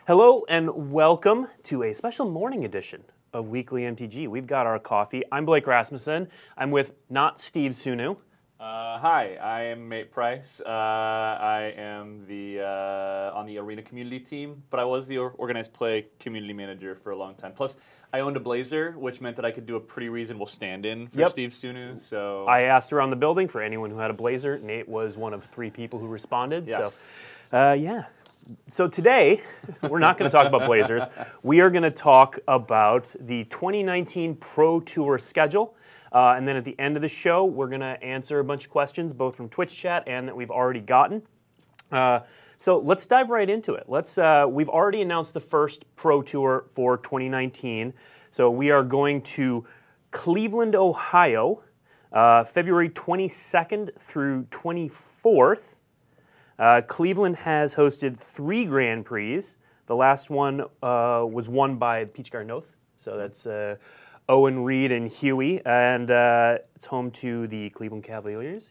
Hello and welcome to a special morning edition of Weekly MTG. We've got our coffee. I'm Blake Rasmussen. I'm with not Steve Sunu. Hi, I am Mate Price. I am on the Arena community team, but I was the organized play community manager for a long time. Plus, I owned a Blazer, which meant that I could do a pretty reasonable stand-in for Steve Sunu. So I asked around the building for anyone who had a Blazer. Nate was one of 3 people who responded. Yes. So today, we're not going to talk about Blazers. We are going to talk about the 2019 Pro Tour schedule. And then at the end of the show, we're going to answer a bunch of questions, both from Twitch chat and that we've already gotten. So let's dive right into it. We've already announced the first Pro Tour for 2019. So we are going to Cleveland, Ohio, February 22nd through 24th. Cleveland has hosted 3 Grand Prix. The last one was won by Peach Garnoth. So that's Owen Reed and Huey. And it's home to the Cleveland Cavaliers.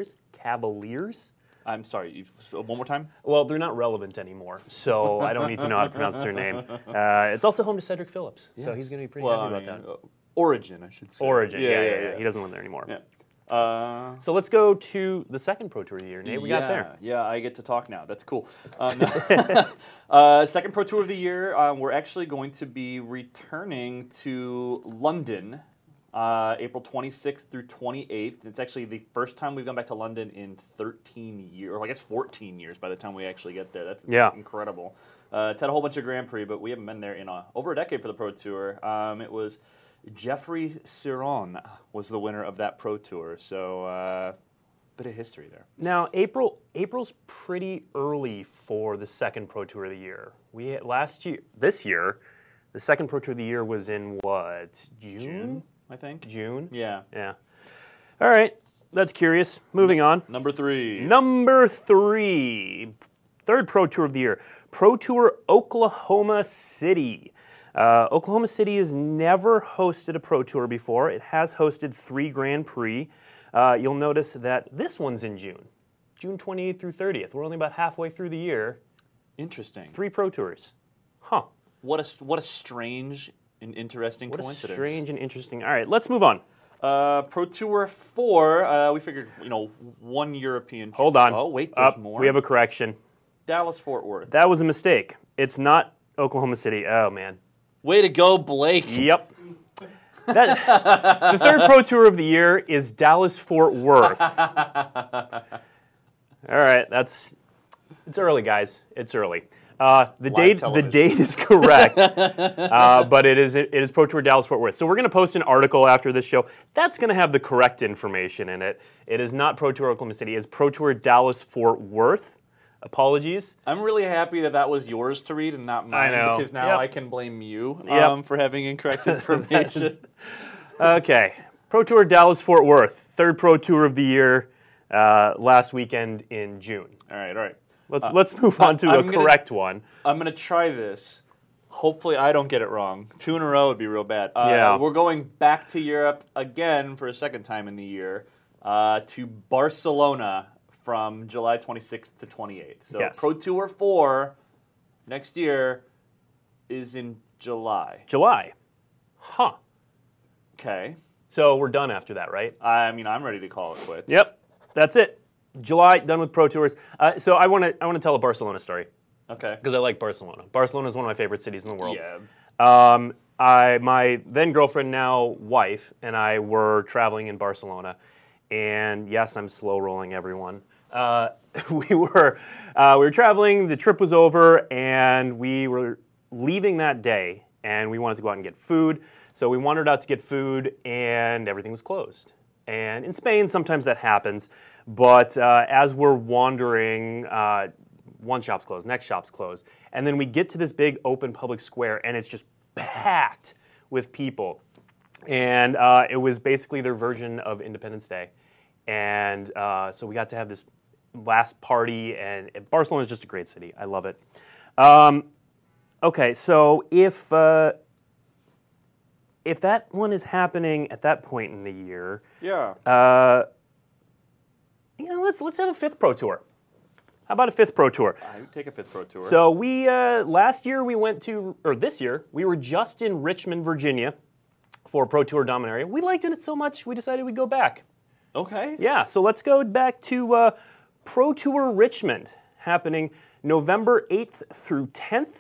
I'm sorry, one more time? Well, they're not relevant anymore, so I don't need to know how to pronounce their name. It's also home to Cedric Phillips, so he's going to be pretty happy about that. Origin, I should say. Origin, yeah. He doesn't live there anymore. Yeah. So let's go to the second Pro Tour of the year. Nate, we got there. Yeah, I get to talk now. That's cool. Second Pro Tour of the year, we're actually going to be returning to London April 26th through 28th. It's actually the first time we've gone back to London in 13 years, or I guess 14 years by the time we actually get there. That's incredible. It's had a whole bunch of Grand Prix, but we haven't been there in over a decade for the Pro Tour. It was Jeffrey Ciron was the winner of that Pro Tour, so bit of history there. Now, April's pretty early for the second Pro Tour of the year. This year, the second Pro Tour of the year was in what, June? I think. June? Yeah. All right, that's curious. Moving on. Number 3. Number 3, third Pro Tour of the year, Pro Tour Oklahoma City. Oklahoma City has never hosted a Pro Tour before. It has hosted 3 Grand Prix. You'll notice that this one's in June 28th through 30th. We're only about halfway through the year. Interesting. 3 Pro Tours. Huh. What a strange and interesting coincidence. What a strange and interesting. All right, let's move on. Pro Tour 4, we figured, 1 European. Hold on. Oh, wait, there's more. We have a correction. Dallas-Fort Worth. That was a mistake. It's not Oklahoma City. Oh, man. Way to go, Blake. Yep. The third Pro Tour of the year is Dallas-Fort Worth. All right, it's early, guys. It's early. The date is correct, but it is Pro Tour Dallas-Fort Worth. So we're going to post an article after this show. That's going to have the correct information in it. It is not Pro Tour Oklahoma City. It's Pro Tour Dallas-Fort Worth. Apologies. I'm really happy that was yours to read and not mine. I know. Because now I can blame you for having incorrect information. Okay. Pro Tour Dallas-Fort Worth. Third Pro Tour of the year last weekend in June. All right. Let's move on to a correct one. I'm going to try this. Hopefully I don't get it wrong. 2 in a row would be real bad. We're going back to Europe again for a second time in the year to Barcelona from July 26th to 28th. So Pro Tour 4 next year is in July. July. Huh. Okay. So we're done after that, right? I'm ready to call it quits. Yep. That's it. July, done with Pro Tours. So I want to tell a Barcelona story. Okay. Because I like Barcelona. Barcelona is one of my favorite cities in the world. Yeah. My then girlfriend, now wife, and I were traveling in Barcelona. And yes, I'm slow rolling everyone. We were traveling, the trip was over, and we were leaving that day, and we wanted to go out and get food. So we wandered out to get food, and everything was closed. And in Spain, sometimes that happens. But as we're wandering, one shop's closed, next shop's closed. And then we get to this big open public square, and it's just packed with people. And it was basically their version of Independence Day. And so we got to have this last party, and Barcelona is just a great city. I love it. Okay, so if that one is happening at that point in the year, Yeah. let's have a 5th Pro Tour. How about a 5th Pro Tour? I would take a 5th Pro Tour. So we last year we went to, or this year we were just in Richmond, Virginia, for Pro Tour Dominaria. We liked it so much we decided we'd go back. Okay. Yeah, so let's go back to Pro Tour Richmond, happening November 8th through 10th.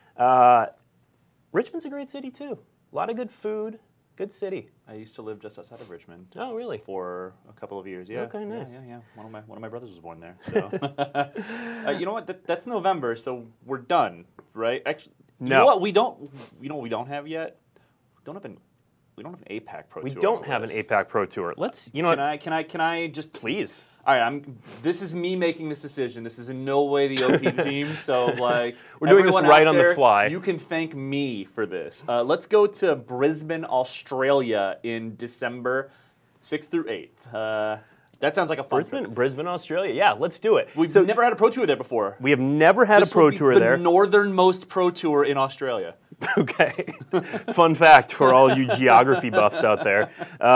Richmond's a great city too. A lot of good food, good city. I used to live just outside of Richmond. Oh, really? For a couple of years, yeah. Okay, nice. Yeah. One of my brothers was born there. So, you know what? That's November, so we're done, right? Actually, No. You know what we don't? You know what we don't have yet? We don't have an APAC Pro Tour. We don't on the have an list. APAC Pro Tour. Let's, you know what? Can I just Please. All right, this is me making this decision. This is in no way the OP team, so like We're doing this everyone right out on the there, fly. You can thank me for this. Let's go to Brisbane, Australia in December 6th through 8th. That sounds like a fun trip. Brisbane, Australia. Yeah, let's do it. We've never had a Pro Tour there before. We have never had This a Pro will be Tour the there. northernmost Pro Tour in Australia. Okay. Fun fact for all you geography buffs out there.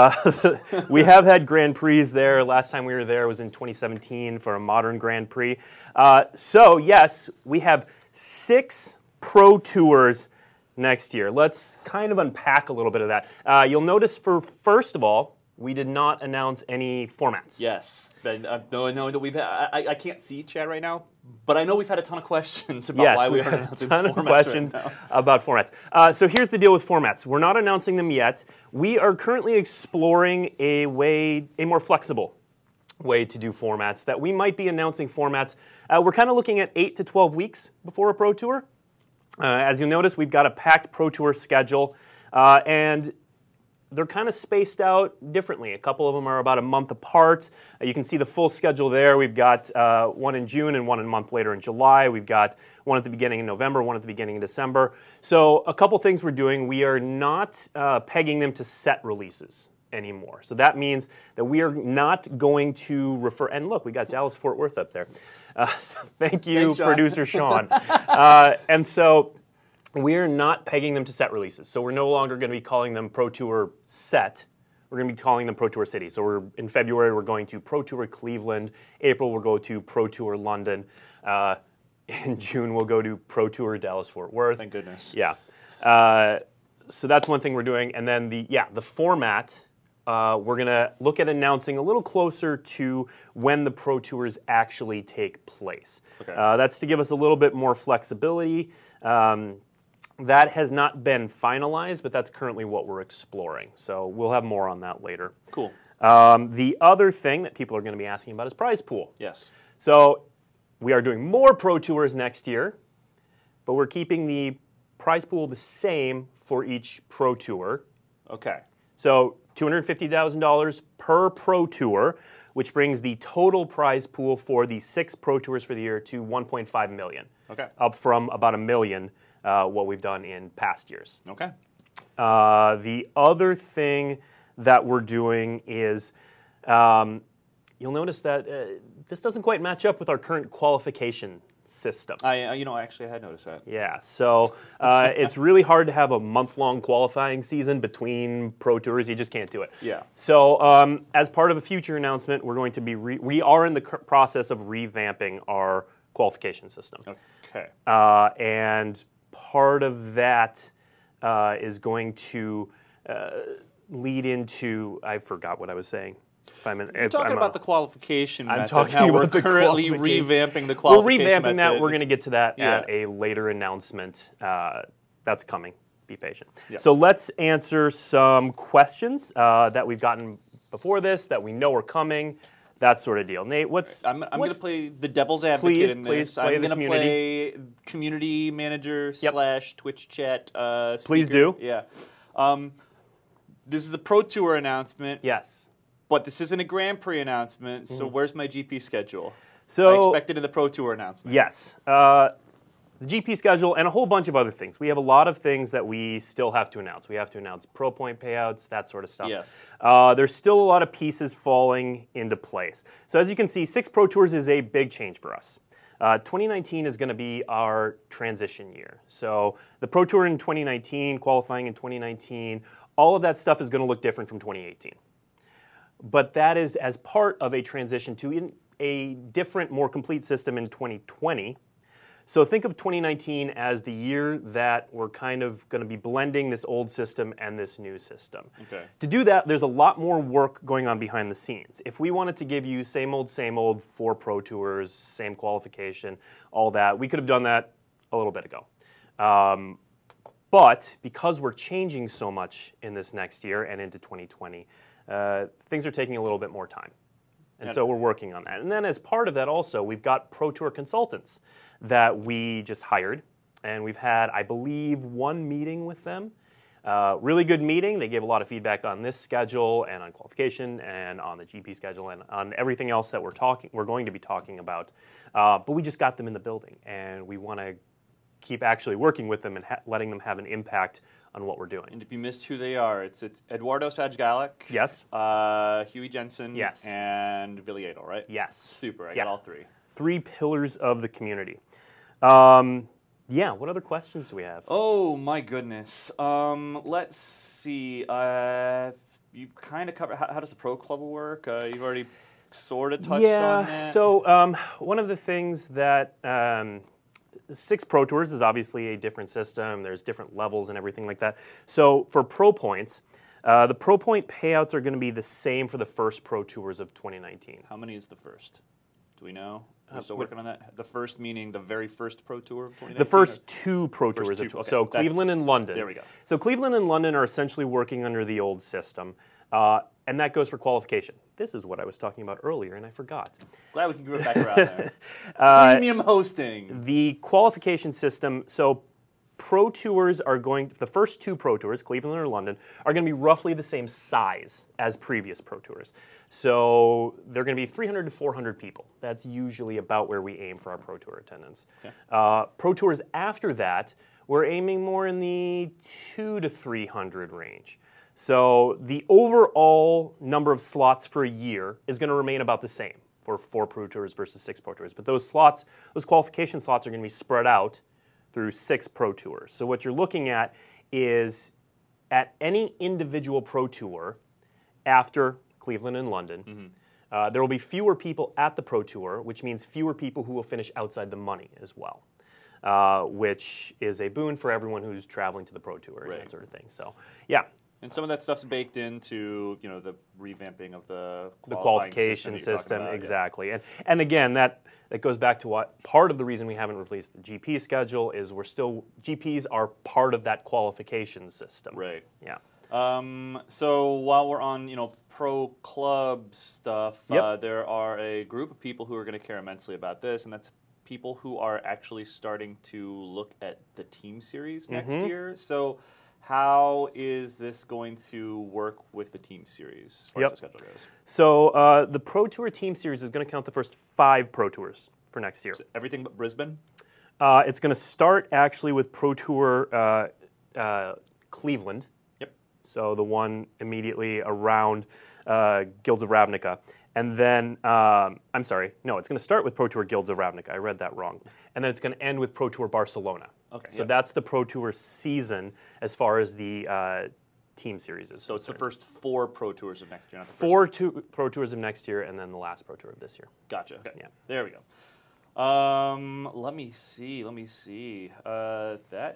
We have had Grand Prix there. Last time we were there was in 2017 for a modern Grand Prix. So, yes, we have 6 Pro Tours next year. Let's kind of unpack a little bit of that. You'll notice first of all, we did not announce any formats. Yes. No, we've I can't see Chad right now, but I know we've had a ton of questions about Yes, why we we've aren't had a announcing ton of formats questions right now. about formats. So here's the deal with formats. We're not announcing them yet. We are currently exploring a more flexible way to do formats that we might be announcing formats. We're kind of looking at 8 to 12 weeks before a Pro Tour. As you'll notice, we've got a packed Pro Tour schedule, and they're kind of spaced out differently. A couple of them are about a month apart. You can see the full schedule there. We've got one in June and one a month later in July. We've got one at the beginning of November, one at the beginning of December. So a couple things we're doing. We are not pegging them to set releases anymore. So that means that we are not going to refer, and look, we got Dallas-Fort Worth up there. Thank you, Thanks, Sean. producer Sean. And so we're not pegging them to set releases. So we're no longer going to be calling them Pro Tour Set. We're going to be calling them Pro Tour City. So in February, we're going to Pro Tour Cleveland. April, we'll go to Pro Tour London. In June, we'll go to Pro Tour Dallas-Fort Worth. Thank goodness. Yeah. So that's one thing we're doing. And then the format, we're going to look at announcing a little closer to when the Pro Tours actually take place. Okay. That's to give us a little bit more flexibility. That has not been finalized, but that's currently what we're exploring. So we'll have more on that later. Cool. The other thing that people are going to be asking about is prize pool. Yes. So we are doing more Pro Tours next year, but we're keeping the prize pool the same for each Pro Tour. Okay. So $250,000 per Pro Tour, which brings the total prize pool for the 6 Pro Tours for the year to $1.5 million. Okay. Up from about $1 million, what we've done in past years. Okay. The other thing that we're doing is, you'll notice that this doesn't quite match up with our current qualification system. I actually had noticed that. Yeah, so it's really hard to have a month-long qualifying season between Pro Tours. You just can't do it. Yeah. So as part of a future announcement, we're going to be we are in the process of revamping our qualification system. Okay. And part of that is going to lead into, I forgot what I was saying. You're talking about the qualification method. I'm talking how about we're the currently qualification. revamping the We're qualification revamping that. method. We're going to get to that Yeah. at a later announcement. That's coming. Be patient. Yeah. So let's answer some questions that we've gotten before this that we know are coming. That sort of deal. Nate, I'm going to play the devil's advocate in Please this. play I'm the going to community. play community manager Yep. / Twitch chat. Please speaker. do. Yeah. This is a Pro Tour announcement. Yes. But this isn't a Grand Prix announcement, so where's my GP schedule? So I expected in the Pro Tour announcement. yes, the GP schedule and a whole bunch of other things. We have a lot of things that we still have to announce. We have to announce pro point payouts, that sort of stuff. Yes. There's still a lot of pieces falling into place. So as you can see, 6 Pro Tours is a big change for us. 2019 is going to be our transition year. So the Pro Tour in 2019, qualifying in 2019, all of that stuff is going to look different from 2018. But that is as part of a transition to a different, more complete system in 2020. So think of 2019 as the year that we're kind of going to be blending this old system and this new system. Okay. To do that, there's a lot more work going on behind the scenes. If we wanted to give you same old 4 Pro Tours, same qualification, all that, we could have done that a little bit ago. But because we're changing so much in this next year and into 2020, things are taking a little bit more time. And so we're working on that. And then as part of that also, we've got Pro Tour consultants that we just hired. And we've had, I believe, 1 meeting with them. Really good meeting. They gave a lot of feedback on this schedule and on qualification and on the GP schedule and on everything else that we're going to be talking about. But we just got them in the building, and we want to keep actually working with them and letting them have an impact on what we're doing. And if you missed who they are, it's Eduardo Sajgalic. Yes. Huey Jensen. Yes. And Villiedo, right? Yes. Super. I got all 3. 3 pillars of the community. Yeah, what other questions do we have? Oh, my goodness. Let's see. You've kind of covered, how does the Pro Club work? You've already sort of touched on that. Yeah, so one of the things that 6 Pro Tours is obviously a different system. There's different levels and everything like that. So for Pro Points, the Pro Point payouts are going to be the same for the first Pro Tours of 2019. How many is the first? Do we know? We're still working on that? The first meaning the very first Pro Tour of 2019? The first 2 Pro Tours. First 2, okay. So Cleveland and London. There we go. So Cleveland and London are essentially working under the old system. And that goes for qualification. This is what I was talking about earlier, and I forgot. Glad we can get back around there. Premium hosting. The qualification system, so Pro Tours are the first 2 Pro Tours, Cleveland or London, are going to be roughly the same size as previous Pro Tours. So they're going to be 300 to 400 people. That's usually about where we aim for our Pro Tour attendance. Okay. Pro Tours after that, we're aiming more in the 200 to 300 range. So the overall number of slots for a year is going to remain about the same for 4 Pro Tours versus 6 Pro Tours. But those qualification slots are going to be spread out through 6 Pro Tours. So what you're looking at is at any individual Pro Tour after Cleveland and London, there will be fewer people at the Pro Tour, which means fewer people who will finish outside the money as well, which is a boon for everyone who's traveling to the Pro Tour and that sort of thing. So, yeah. And some of that stuff's baked into, the revamping of the qualification system, exactly. Yeah. And again, that goes back to what part of the reason we haven't released the GP schedule is GPs are part of that qualification system. Right. Yeah. So while we're on, pro club stuff, there are a group of people who are going to care immensely about this, and that's people who are actually starting to look at the team series next year. So how is this going to work with the team series as far as the schedule goes? So the Pro Tour team series is going to count the first 5 Pro Tours for next year. So everything but Brisbane? It's going to start actually with Pro Tour Cleveland. Yep. So the one immediately around Guilds of Ravnica. And then, I'm sorry, no, it's going to start with Pro Tour Guilds of Ravnica. I read that wrong. And then it's going to end with Pro Tour Barcelona. Okay. So that's the Pro Tour season as far as the team series is. So it's the first 4 Pro Tours of next year. Not the 4 Pro Tours of next year, and then the last Pro Tour of this year. Gotcha. Okay. Yeah. There we go. Let me see. That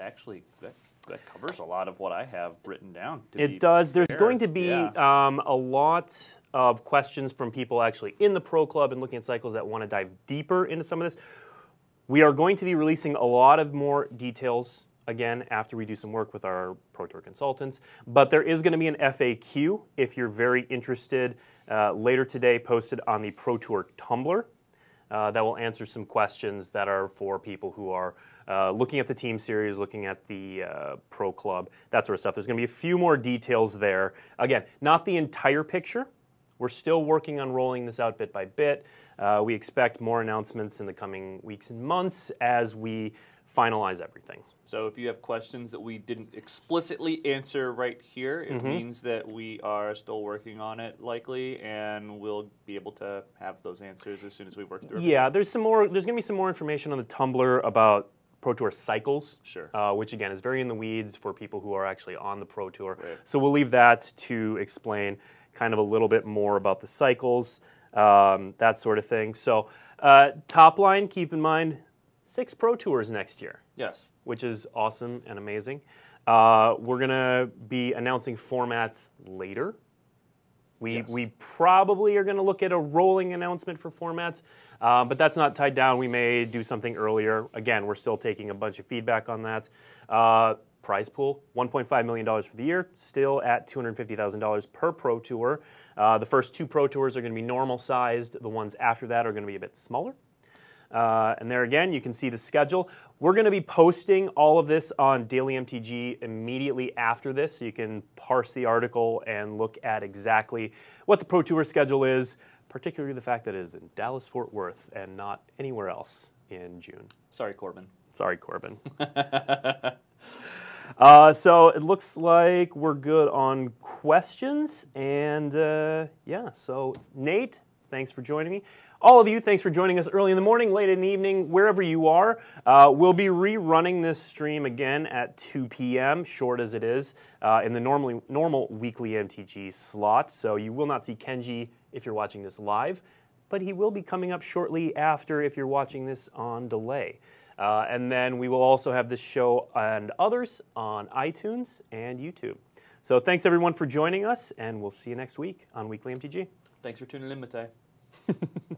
covers a lot of what I have written down. It does. There's going to be a lot of questions from people actually in the Pro Club and looking at cycles that want to dive deeper into some of this. We are going to be releasing a lot of more details, again, after we do some work with our Pro Tour consultants. But there is going to be an FAQ, if you're very interested, later today posted on the Pro Tour Tumblr. That will answer some questions that are for people who are looking at the team series, looking at the Pro Club, that sort of stuff. There's going to be a few more details there. Again, not the entire picture. We're still working on rolling this out bit by bit. We expect more announcements in the coming weeks and months as we finalize everything. So if you have questions that we didn't explicitly answer right here, it means that we are still working on it likely, and we'll be able to have those answers as soon as we work through it. Yeah, there's going to be some more information on the Tumblr about Pro Tour cycles, sure. Which again is very in the weeds for people who are actually on the Pro Tour. Right. So we'll leave that to explain kind of a little bit more about the cycles. that sort of thing. So top line, keep in mind, 6 Pro Tours next year. Yes. Which is awesome and amazing. We're going to be announcing formats later. We probably are going to look at a rolling announcement for formats, but that's not tied down. We may do something earlier. Again, we're still taking a bunch of feedback on that. Prize pool, $1.5 million for the year, still at $250,000 per Pro Tour. The first 2 Pro Tours are going to be normal sized. The ones after that are going to be a bit smaller. And there again, you can see the schedule. We're going to be posting all of this on Daily MTG immediately after this, so you can parse the article and look at exactly what the Pro Tour schedule is, particularly the fact that it is in Dallas-Fort Worth and not anywhere else in June. Sorry, Corbin. Sorry, Corbin. So it looks like we're good on questions. And yeah, so Nate, thanks for joining me. All of you, thanks for joining us early in the morning, late in the evening, wherever you are. We'll be rerunning this stream again at 2 p.m., short as it is, in the normal weekly MTG slot. So you will not see Kenji if you're watching this live, but he will be coming up shortly after if you're watching this on delay. And then we will also have this show and others on iTunes and YouTube. So thanks everyone for joining us, and we'll see you next week on Weekly MTG. Thanks for tuning in, Matei.